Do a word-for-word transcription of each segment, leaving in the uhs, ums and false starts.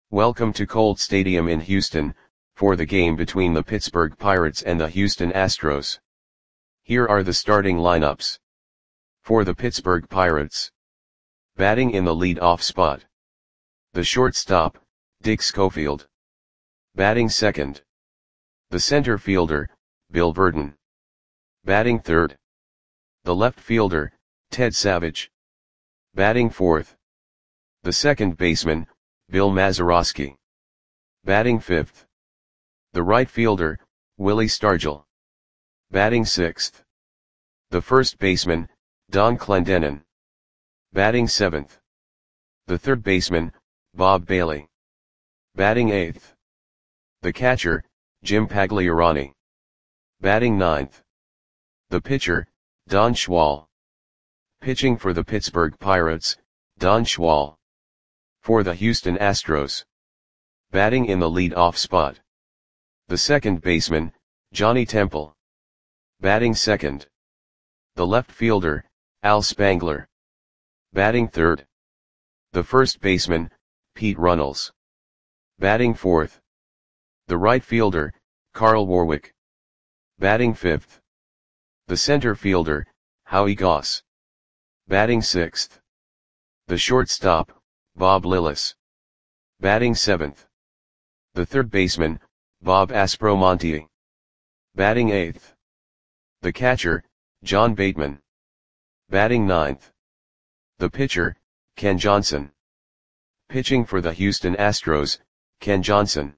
Welcome to Colt Stadium in Houston, for the game between the Pittsburgh Pirates and the Houston Astros. Here are the starting lineups. For the Pittsburgh Pirates. Batting in the lead-off spot. The shortstop, Dick Schofield. Batting second. The center fielder, Bill Virdon. Batting third. The left fielder, Ted Savage. Batting fourth. The second baseman, Bill Mazeroski. Batting fifth. The right fielder, Willie Stargell. Batting sixth. The first baseman, Don Clendenon. Batting seventh. The third baseman, Bob Bailey. Batting eighth. The catcher, Jim Pagliarani. Batting ninth. The pitcher, Don Schwal. Pitching for the Pittsburgh Pirates, Don Schwal. For the Houston Astros. Batting in the lead-off spot. The second baseman, Johnny Temple. Batting second. The left fielder, Al Spangler. Batting third. The first baseman, Pete Runnels. Batting fourth. The right fielder, Carl Warwick. Batting fifth. The center fielder, Howie Goss. Batting sixth. The shortstop, Bob Lillis. Batting seventh. The third baseman, Bob Aspromonte. Batting eighth. The catcher, John Bateman. Batting ninth. The pitcher, Ken Johnson. Pitching for the Houston Astros, Ken Johnson.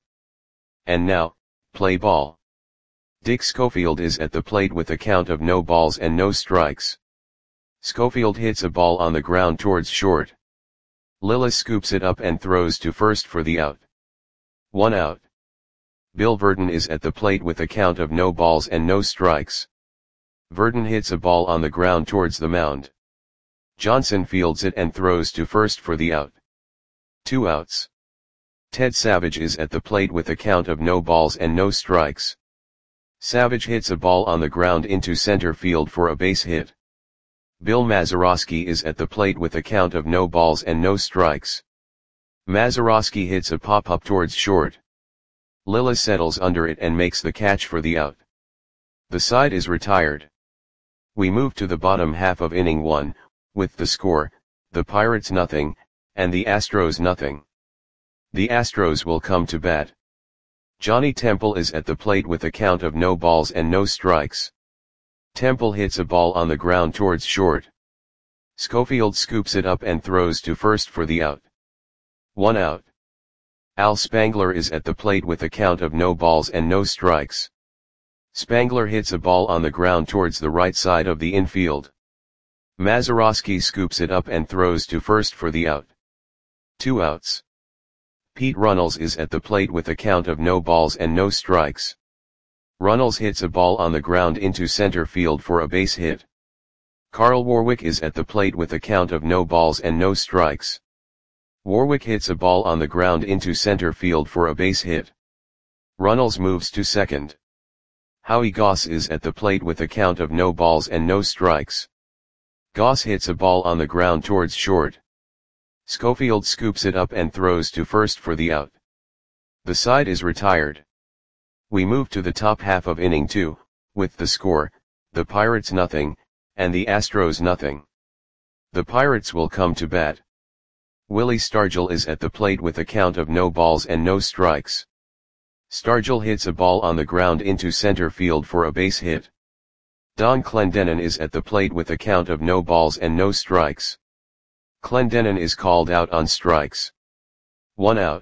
And now, play ball. Dick Schofield is at the plate with a count of no balls and no strikes. Schofield hits a ball on the ground towards short. Lillis scoops it up and throws to first for the out. One out. Bill Virdon is at the plate with a count of no balls and no strikes. Virdon hits a ball on the ground towards the mound. Johnson fields it and throws to first for the out. Two outs. Ted Savage is at the plate with a count of no balls and no strikes. Savage hits a ball on the ground into center field for a base hit. Bill Mazeroski is at the plate with a count of no balls and no strikes. Mazeroski hits a pop-up towards short. Lillis settles under it and makes the catch for the out. The side is retired. We move to the bottom half of inning one, with the score, the Pirates nothing, and the Astros nothing. The Astros will come to bat. Johnny Temple is at the plate with a count of no balls and no strikes. Temple hits a ball on the ground towards short. Schofield scoops it up and throws to first for the out. One out. Al Spangler is at the plate with a count of no balls and no strikes. Spangler hits a ball on the ground towards the right side of the infield. Mazeroski scoops it up and throws to first for the out. Two outs. Pete Runnels is at the plate with a count of no balls and no strikes. Runnels hits a ball on the ground into center field for a base hit. Carl Warwick is at the plate with a count of no balls and no strikes. Warwick hits a ball on the ground into center field for a base hit. Runnels moves to second. Howie Goss is at the plate with a count of no balls and no strikes. Goss hits a ball on the ground towards short. Schofield scoops it up and throws to first for the out. The side is retired. We move to the top half of inning two, with the score, the Pirates nothing, and the Astros nothing. The Pirates will come to bat. Willie Stargell is at the plate with a count of no balls and no strikes. Stargell hits a ball on the ground into center field for a base hit. Don Clendenon is at the plate with a count of no balls and no strikes. Clendenon is called out on strikes. One out.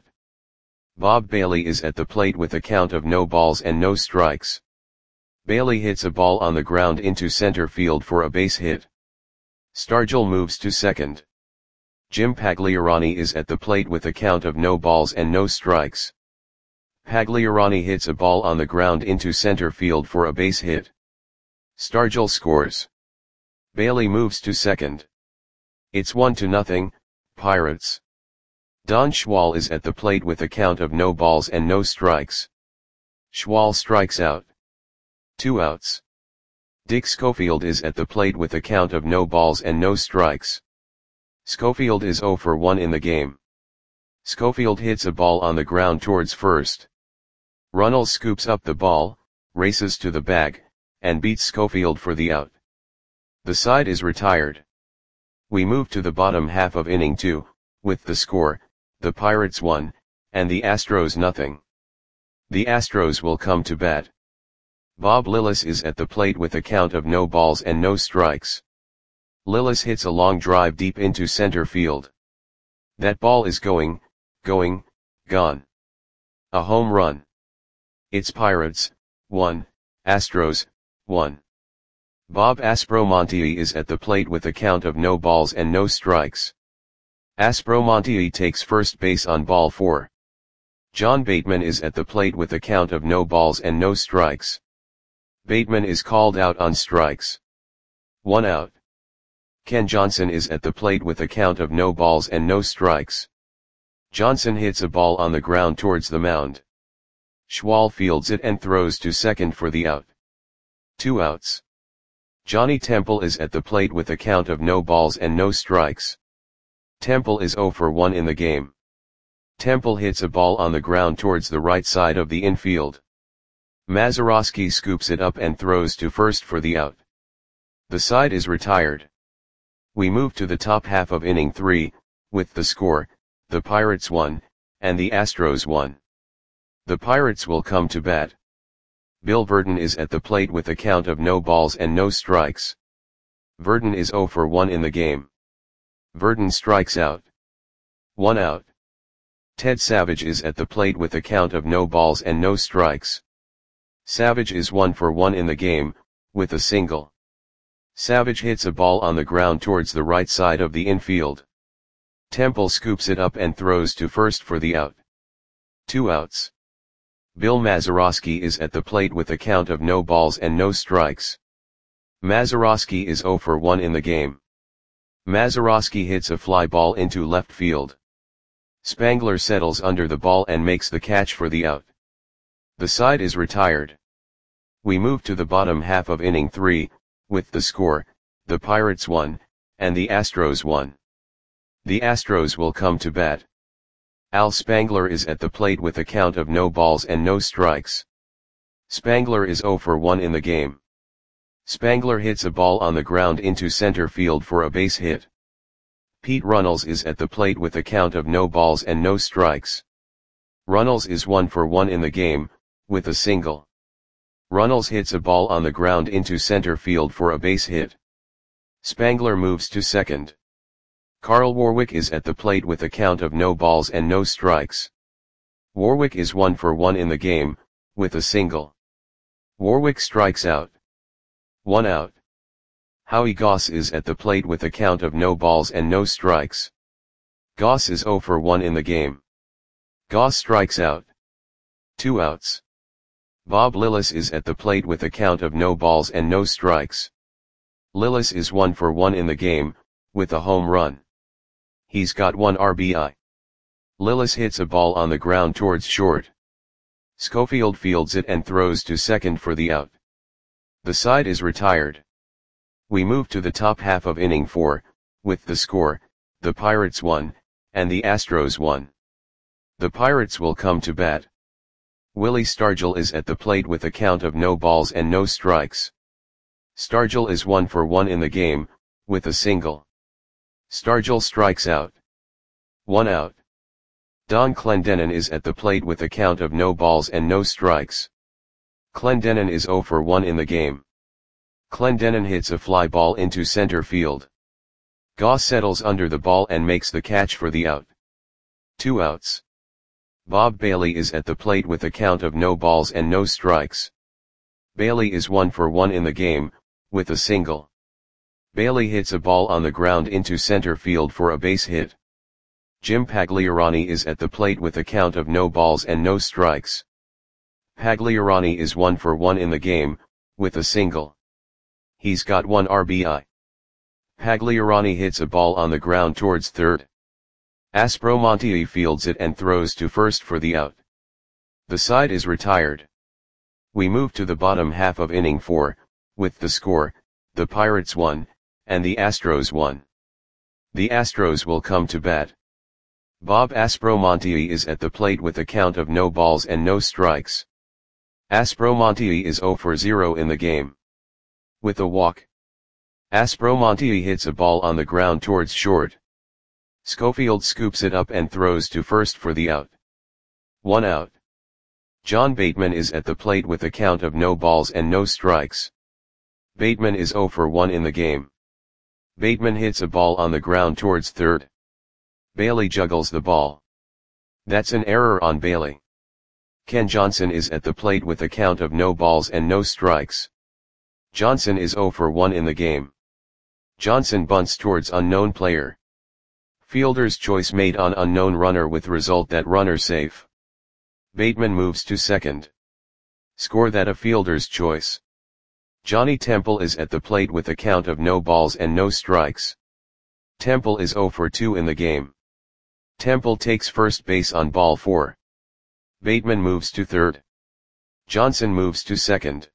Bob Bailey is at the plate with a count of no balls and no strikes. Bailey hits a ball on the ground into center field for a base hit. Stargell moves to second. Jim Pagliarani is at the plate with a count of no balls and no strikes. Pagliarani hits a ball on the ground into center field for a base hit. Stargell scores. Bailey moves to second. It's one to nothing, Pirates. Don Schwal is at the plate with a count of no balls and no strikes. Schwal strikes out. Two outs. Dick Schofield is at the plate with a count of no balls and no strikes. Schofield is zero for one in the game. Schofield hits a ball on the ground towards first. Runnels scoops up the ball, races to the bag, and beats Schofield for the out. The side is retired. We move to the bottom half of inning two, with the score, the Pirates one, and the Astros nothing. The Astros will come to bat. Bob Lillis is at the plate with a count of no balls and no strikes. Lillis hits a long drive deep into center field. That ball is going, going, gone. A home run. It's Pirates, one, Astros, one. Bob Aspromonte is at the plate with a count of no balls and no strikes. Aspromonte takes first base on ball four. John Bateman is at the plate with a count of no balls and no strikes. Bateman is called out on strikes. One out. Ken Johnson is at the plate with a count of no balls and no strikes. Johnson hits a ball on the ground towards the mound. Schwal fields it and throws to second for the out. Two outs. Johnny Temple is at the plate with a count of no balls and no strikes. Temple is oh for one in the game. Temple hits a ball on the ground towards the right side of the infield. Mazeroski scoops it up and throws to first for the out. The side is retired. We move to the top half of inning three, with the score, the Pirates one, and the Astros one. The Pirates will come to bat. Bill Verdon is at the plate with a count of no balls and no strikes. Verdon is oh for one in the game. Verdon strikes out. One out. Ted Savage is at the plate with a count of no balls and no strikes. Savage is one for one in the game, with a single. Savage hits a ball on the ground towards the right side of the infield. Temple scoops it up and throws to first for the out. Two outs. Bill Mazeroski is at the plate with a count of no balls and no strikes. Mazeroski is oh for one in the game. Mazeroski hits a fly ball into left field. Spangler settles under the ball and makes the catch for the out. The side is retired. We move to the bottom half of inning three, with the score, the Pirates one, and the Astros one. The Astros will come to bat. Al Spangler is at the plate with a count of no balls and no strikes. Spangler is oh for one in the game. Spangler hits a ball on the ground into center field for a base hit. Pete Runnels is at the plate with a count of no balls and no strikes. Runnels is one for one in the game, with a single. Runnels hits a ball on the ground into center field for a base hit. Spangler moves to second. Carl Warwick is at the plate with a count of no balls and no strikes. Warwick is one for one in the game, with a single. Warwick strikes out. One out. Howie Goss is at the plate with a count of no balls and no strikes. Goss is oh for one in the game. Goss strikes out. Two outs. Bob Lillis is at the plate with a count of no balls and no strikes. Lillis is one for one in the game, with a home run. He's got one R B I. Lillis hits a ball on the ground towards short. Schofield fields it and throws to second for the out. The side is retired. We move to the top half of inning four, with the score, the Pirates one, and the Astros one. The Pirates will come to bat. Willie Stargell is at the plate with a count of no balls and no strikes. Stargell is one for one in the game, with a single. Stargell strikes out. One out. Don Clendenon is at the plate with a count of no balls and no strikes. Clendenon is oh for one in the game. Clendenon hits a fly ball into center field. Goss settles under the ball and makes the catch for the out. Two outs. Bob Bailey is at the plate with a count of no balls and no strikes. Bailey is one for one in the game, with a single. Bailey hits a ball on the ground into center field for a base hit. Jim Pagliarani is at the plate with a count of no balls and no strikes. Pagliarani is one for one in the game, with a single. He's got one R B I. Pagliarani hits a ball on the ground towards third. Aspromonte fields it and throws to first for the out. The side is retired. We move to the bottom half of inning four, with the score, the Pirates one, and the Astros one. The Astros will come to bat. Bob Aspromonte is at the plate with a count of no balls and no strikes. Aspromonte is zero for zero in the game. With a walk, Aspromonte hits a ball on the ground towards short. Schofield scoops it up and throws to first for the out. One out. John Bateman is at the plate with a count of no balls and no strikes. Bateman is zero for one in the game. Bateman hits a ball on the ground towards third. Bailey juggles the ball. That's an error on Bailey. Ken Johnson is at the plate with a count of no balls and no strikes. Johnson is zero for one in the game. Johnson bunts towards unknown player. Fielder's choice made on unknown runner with result that runner safe. Bateman moves to second. Score that a fielder's choice. Johnny Temple is at the plate with a count of no balls and no strikes. Temple is zero for two in the game. Temple takes first base on ball four. Bateman moves to third. Johnson moves to second.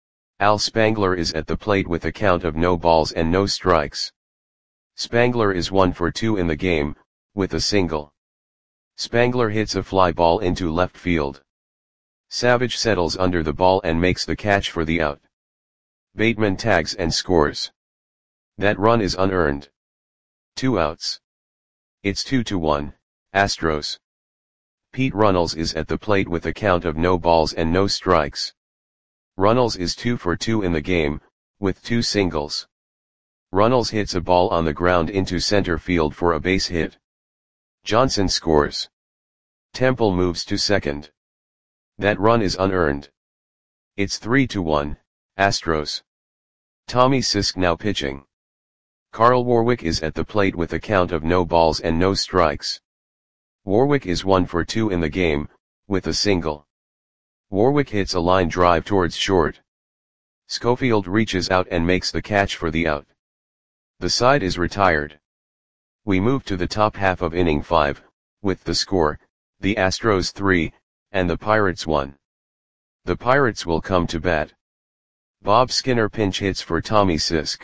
Al Spangler is at the plate with a count of no balls and no strikes. Spangler is one for two in the game, with a single. Spangler hits a fly ball into left field. Savage settles under the ball and makes the catch for the out. Bateman tags and scores. That run is unearned. Two outs. It's two to one, Astros. Pete Runnels is at the plate with a count of no balls and no strikes. Runnels is two for two in the game, with two singles. Runnels hits a ball on the ground into center field for a base hit. Johnson scores. Temple moves to second. That run is unearned. It's three to one, Astros. Tommy Sisk now pitching. Carl Warwick is at the plate with a count of no balls and no strikes. Warwick is one for two in the game, with a single. Warwick hits a line drive towards short. Schofield reaches out and makes the catch for the out. The side is retired. We move to the top half of inning five, with the score, the Astros three, and the Pirates one. The Pirates will come to bat. Bob Skinner pinch hits for Tommy Sisk.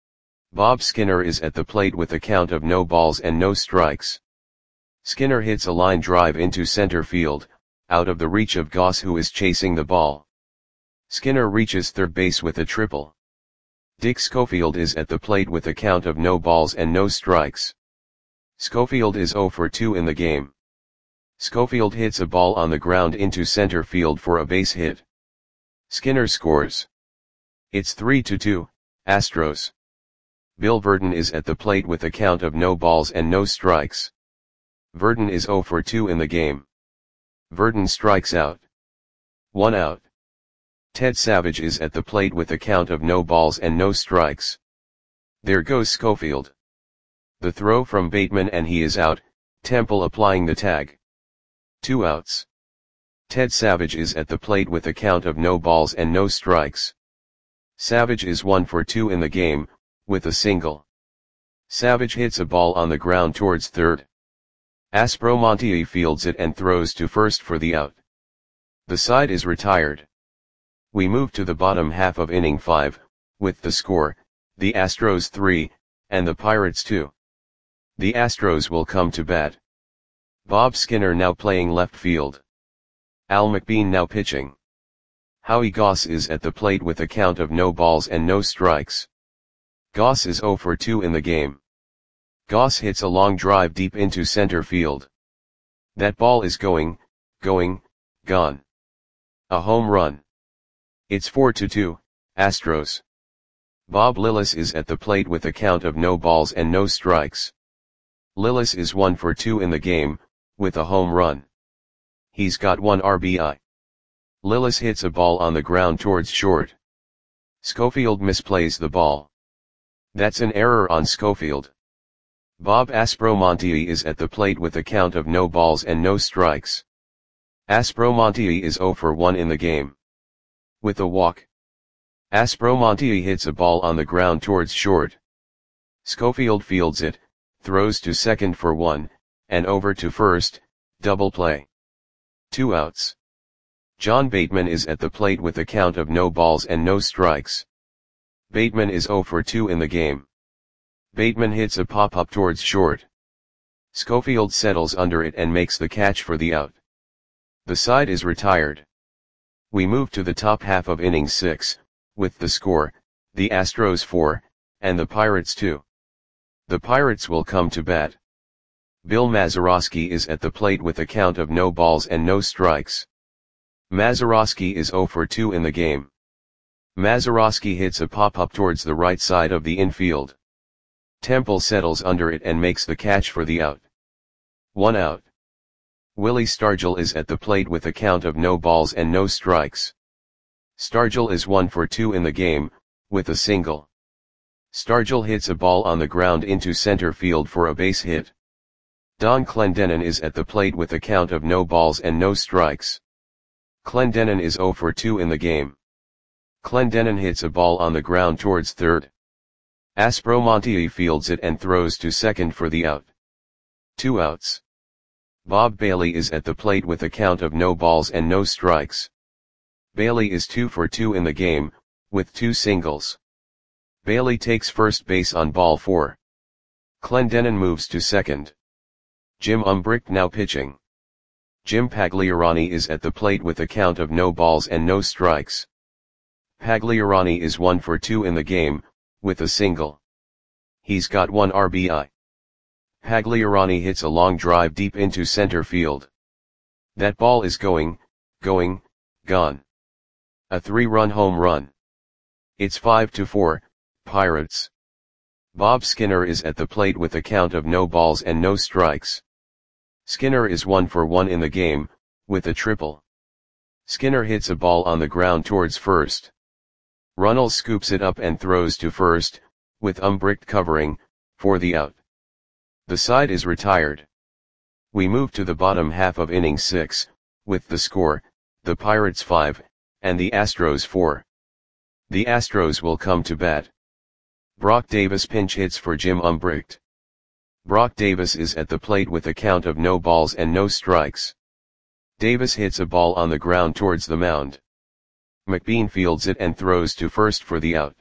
Bob Skinner is at the plate with a count of no balls and no strikes. Skinner hits a line drive into center field, out of the reach of Goss, who is chasing the ball. Skinner reaches third base with a triple. Dick Schofield is at the plate with a count of no balls and no strikes. Schofield is zero for two in the game. Schofield hits a ball on the ground into center field for a base hit. Skinner scores. It's three to two, Astros. Bill Verdon is at the plate with a count of no balls and no strikes. Verdon is zero for two in the game. Verdon strikes out. One out. Ted Savage is at the plate with a count of no balls and no strikes. There goes Schofield. The throw from Bateman and he is out, Temple applying the tag. Two outs. Ted Savage is at the plate with a count of no balls and no strikes. Savage is one for two in the game, with a single. Savage hits a ball on the ground towards third. Aspromonte fields it and throws to first for the out. The side is retired. We move to the bottom half of inning five, with the score, the Astros three, and the Pirates two. The Astros will come to bat. Bob Skinner now playing left field. Al McBean now pitching. Howie Goss is at the plate with a count of no balls and no strikes. Goss is zero for two in the game. Goss hits a long drive deep into center field. That ball is going, going, gone. A home run. It's four to two, Astros. Bob Lillis is at the plate with a count of no balls and no strikes. Lillis is one for two in the game, with a home run. He's got one R B I. Lillis hits a ball on the ground towards short. Schofield misplays the ball. That's an error on Schofield. Bob Aspromonte is at the plate with a count of no balls and no strikes. Aspromonte is zero for one in the game. With a walk, Aspromonte hits a ball on the ground towards short. Schofield fields it, throws to second for one, and over to first, double play. Two outs. John Bateman is at the plate with a count of no balls and no strikes. Bateman is zero for two in the game. Bateman hits a pop-up towards short. Schofield settles under it and makes the catch for the out. The side is retired. We move to the top half of inning six, with the score, the Astros four, and the Pirates two. The Pirates will come to bat. Bill Mazeroski is at the plate with a count of no balls and no strikes. Mazeroski is oh for two in the game. Mazeroski hits a pop-up towards the right side of the infield. Temple settles under it and makes the catch for the out. One out. Willie Stargell is at the plate with a count of no balls and no strikes. Stargell is one for two in the game, with a single. Stargell hits a ball on the ground into center field for a base hit. Don Clendenon is at the plate with a count of no balls and no strikes. Clendenon is oh for two in the game. Clendenon hits a ball on the ground towards third. Aspromonte fields it and throws to second for the out. Two outs. Bob Bailey is at the plate with a count of no balls and no strikes. Bailey is two for two in the game, with two singles. Bailey takes first base on ball four. Clendenon moves to second. Jim Umbricht now pitching. Jim Pagliarani is at the plate with a count of no balls and no strikes. Pagliarani is one for two in the game, with a single. He's got one R B I. Pagliarani hits a long drive deep into center field. That ball is going, going, gone. A three-run home run. It's five to four, Pirates. Bob Skinner is at the plate with a count of no balls and no strikes. Skinner is one for one in the game, with a triple. Skinner hits a ball on the ground towards first. Runnels scoops it up and throws to first, with Umbricht covering, for the out. The side is retired. We move to the bottom half of inning six, with the score, the Pirates five, and the Astros four. The Astros will come to bat. Brock Davis pinch hits for Jim Umbricht. Brock Davis is at the plate with a count of no balls and no strikes. Davis hits a ball on the ground towards the mound. McBean fields it and throws to first for the out.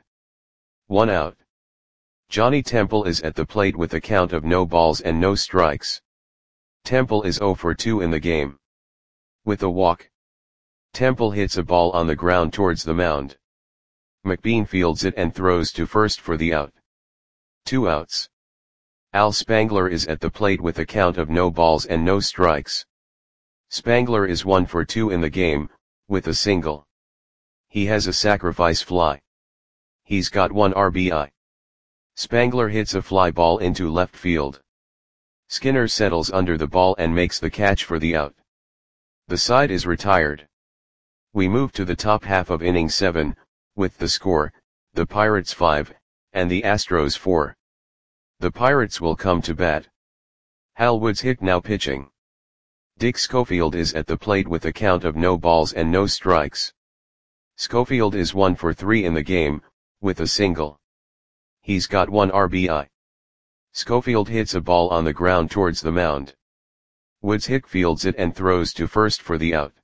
One out. Johnny Temple is at the plate with a count of no balls and no strikes. Temple is oh for two in the game. With a walk. Temple hits a ball on the ground towards the mound. McBean fields it and throws to first for the out. Two outs. Al Spangler is at the plate with a count of no balls and no strikes. Spangler is one for two in the game, with a single. He has a sacrifice fly. He's got one R B I. Spangler hits a fly ball into left field. Skinner settles under the ball and makes the catch for the out. The side is retired. We move to the top half of inning seven, with the score, the Pirates five, and the Astros four. The Pirates will come to bat. Hal Woods Hick now pitching. Dick Schofield is at the plate with a count of no balls and no strikes. Schofield is one for three in the game, with a single. He's got one R B I. Schofield hits a ball on the ground towards the mound. Woods Hick fields it and throws to first for the out.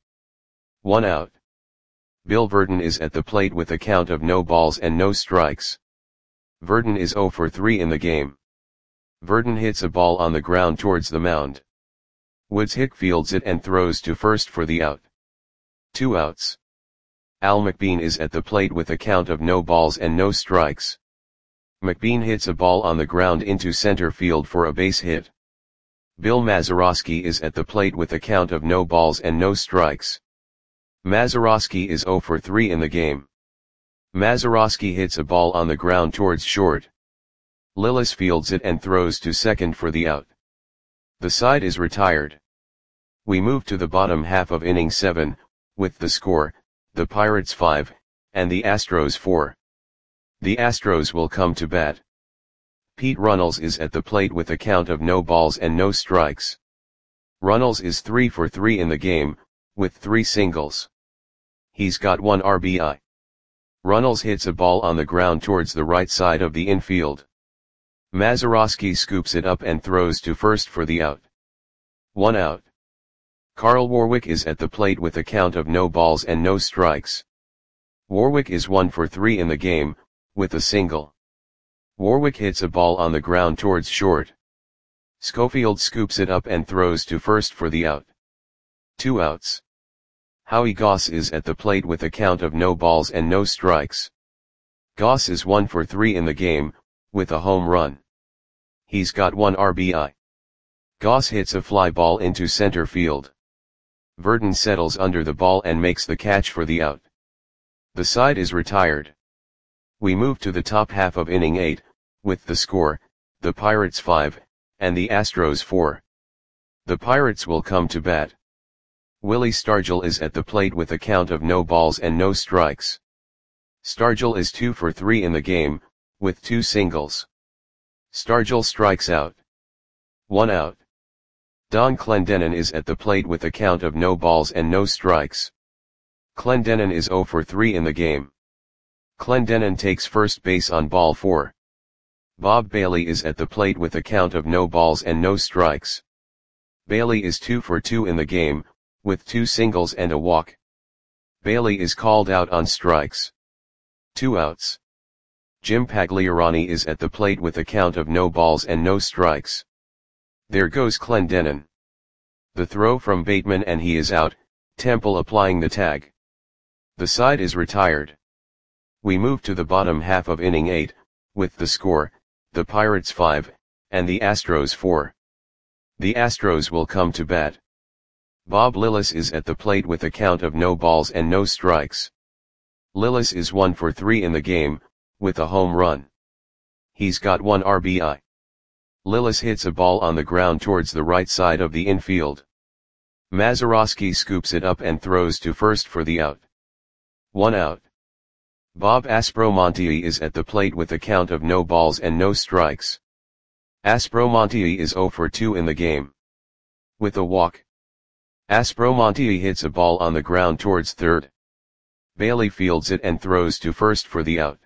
One out. Bill Verdon is at the plate with a count of no balls and no strikes. Verdon is oh for three in the game. Verdon hits a ball on the ground towards the mound. Woods Hick fields it and throws to first for the out. Two outs. Al McBean is at the plate with a count of no balls and no strikes. McBean hits a ball on the ground into center field for a base hit. Bill Mazeroski is at the plate with a count of no balls and no strikes. Mazeroski is oh for three in the game. Mazeroski hits a ball on the ground towards short. Lillis fields it and throws to second for the out. The side is retired. We move to the bottom half of inning seven, with the score, the Pirates five, and the Astros four. The Astros will come to bat. Pete Runnels is at the plate with a count of no balls and no strikes. Runnels is three for three in the game, with three singles. He's got one R B I. Runnels hits a ball on the ground towards the right side of the infield. Mazeroski scoops it up and throws to first for the out. One out. Carl Warwick is at the plate with a count of no balls and no strikes. Warwick is one for three in the game, with a single. Warwick hits a ball on the ground towards short. Schofield scoops it up and throws to first for the out. Two outs. Howie Goss is at the plate with a count of no balls and no strikes. Goss is one for three in the game, with a home run. He's got one R B I. Goss hits a fly ball into center field. Verdon settles under the ball and makes the catch for the out. The side is retired. We move to the top half of inning eight, with the score, the Pirates five, and the Astros four. The Pirates will come to bat. Willie Stargell is at the plate with a count of no balls and no strikes. Stargell is two for three in the game, with two singles. Stargell strikes out. One out. Don Clendenon is at the plate with a count of no balls and no strikes. Clendenon is zero for three in the game. Clendenon takes first base on ball four. Bob Bailey is at the plate with a count of no balls and no strikes. Bailey is two for two in the game, with two singles and a walk. Bailey is called out on strikes. Two outs. Jim Pagliarani is at the plate with a count of no balls and no strikes. There goes Clendenon. The throw from Bateman and he is out, Temple applying the tag. The side is retired. We move to the bottom half of inning eight, with the score, the Pirates five, and the Astros four. The Astros will come to bat. Bob Lillis is at the plate with a count of no balls and no strikes. Lillis is one for three in the game, with a home run. He's got one R B I. Lillis hits a ball on the ground towards the right side of the infield. Mazeroski scoops it up and throws to first for the out. One out. Bob Aspromonte is at the plate with a count of no balls and no strikes. Aspromonte is zero for two in the game. With a walk. Aspromonte hits a ball on the ground towards third. Bailey fields it and throws to first for the out.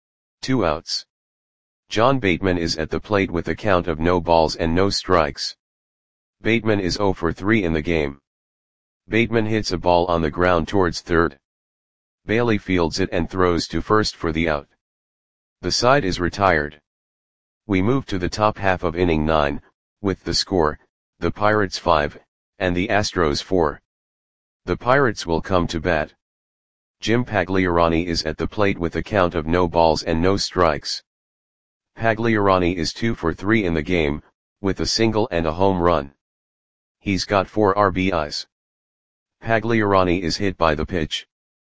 Two outs. John Bateman is at the plate with a count of no balls and no strikes. Bateman is zero for three in the game. Bateman hits a ball on the ground towards third. Bailey fields it and throws to first for the out. The side is retired. We move to the top half of inning nine, with the score, the Pirates five, and the Astros four. The Pirates will come to bat. Jim Pagliarani is at the plate with a count of no balls and no strikes. Pagliarani is two for three in the game, with a single and a home run. He's got four R B Is. Pagliarani is hit by the pitch.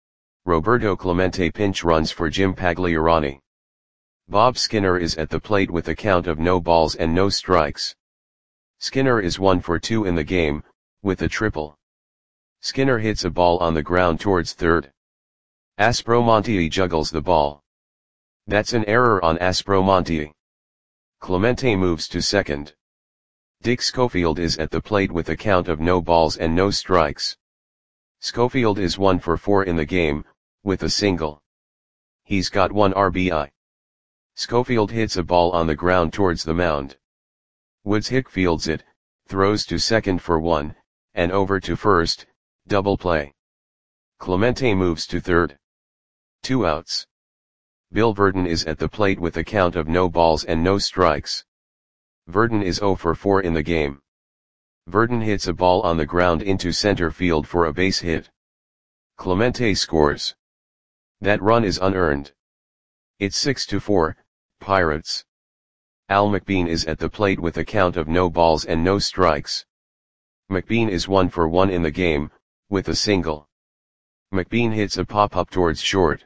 Roberto Clemente pinch runs for Jim Pagliarani. Bob Skinner is at the plate with a count of no balls and no strikes. Skinner is one for two in the game, with a triple. Skinner hits a ball on the ground towards third. Aspromonte juggles the ball. That's an error on Aspromonte. Clemente moves to second. Dick Schofield is at the plate with a count of no balls and no strikes. Schofield is one for four in the game, with a single. He's got one R B I. Schofield hits a ball on the ground towards the mound. Woods Hick fields it, throws to second for one, and over to first, double play. Clemente moves to third. Two outs. Bill Verdon is at the plate with a count of no balls and no strikes. Verdon is zero for four in the game. Verdon hits a ball on the ground into center field for a base hit. Clemente scores. That run is unearned. It's six to four, Pirates. Al McBean is at the plate with a count of no balls and no strikes. McBean is one for one in the game, with a single. McBean hits a pop-up towards short.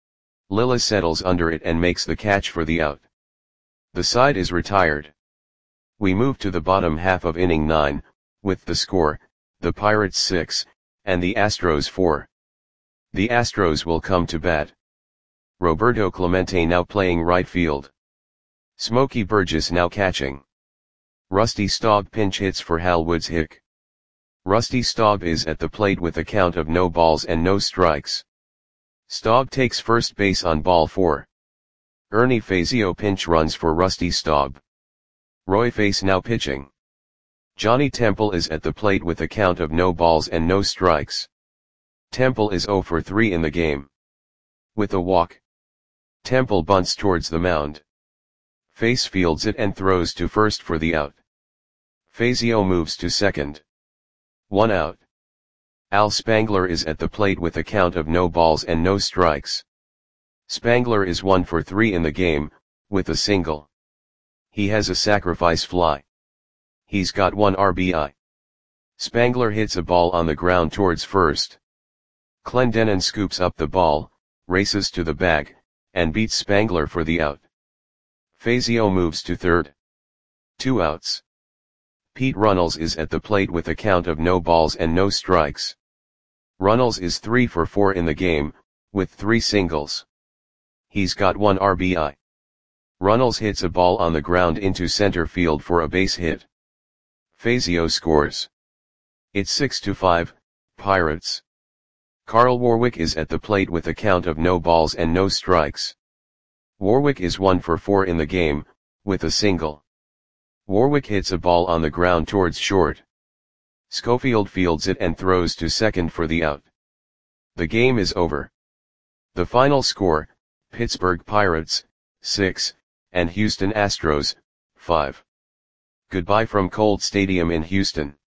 Lillis settles under it and makes the catch for the out. The side is retired. We move to the bottom half of inning nine, with the score, the Pirates six, and the Astros four. The Astros will come to bat. Roberto Clemente now playing right field. Smokey Burgess now catching. Rusty Staub pinch hits for Hal Woods Hick. Rusty Staub is at the plate with a count of no balls and no strikes. Staub takes first base on ball four. Ernie Fazio pinch runs for Rusty Staub. Roy Face now pitching. Johnny Temple is at the plate with a count of no balls and no strikes. Temple is zero for three in the game. With a walk. Temple bunts towards the mound. Face fields it and throws to first for the out. Fazio moves to second. One out. Al Spangler is at the plate with a count of no balls and no strikes. Spangler is one for three in the game, with a single. He has a sacrifice fly. He's got one R B I. Spangler hits a ball on the ground towards first. Clendenon scoops up the ball, races to the bag, and beats Spangler for the out. Fazio moves to third. Two outs. Pete Runnels is at the plate with a count of no balls and no strikes. Runnels is three for four in the game, with three singles. He's got one R B I. Runnels hits a ball on the ground into center field for a base hit. Fazio scores. It's six to five, Pirates. Carl Warwick is at the plate with a count of no balls and no strikes. Warwick is one for four in the game, with a single. Warwick hits a ball on the ground towards short. Schofield fields it and throws to second for the out. The game is over. The final score, Pittsburgh Pirates, six, and Houston Astros, five. Goodbye from Colt Stadium in Houston.